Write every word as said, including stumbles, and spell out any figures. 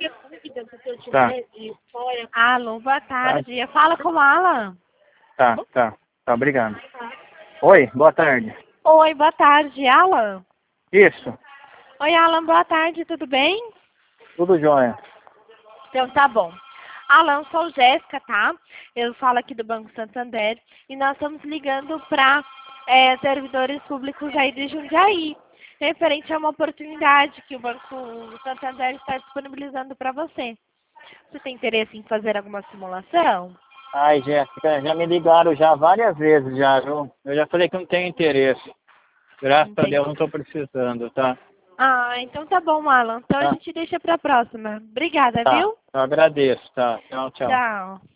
Tá. Alô, boa tarde. Fala com o Alan. Tá, tá. Tá, obrigado. Oi, boa tarde. Oi, boa tarde, Alan. Isso, Oi, Alan, boa tarde, tudo bem? tudo jóia. Então tá bom. Alan, sou Jéssica, tá? Eu falo aqui do Banco Santander e nós estamos ligando para é, servidores públicos aí de Jundiaí, referente a uma oportunidade que o Banco Santander está disponibilizando para você. Você tem interesse em fazer alguma simulação? Ai, Jéssica, já me ligaram já várias vezes já, viu? Eu já falei que não tenho interesse. Graças a Entendi. Deus não tô precisando, tá? Ah, então tá bom, Alan. Então a Tá, gente deixa para a próxima. Obrigada, tá. viu? Eu agradeço, tá? Tchau, tchau. Tchau.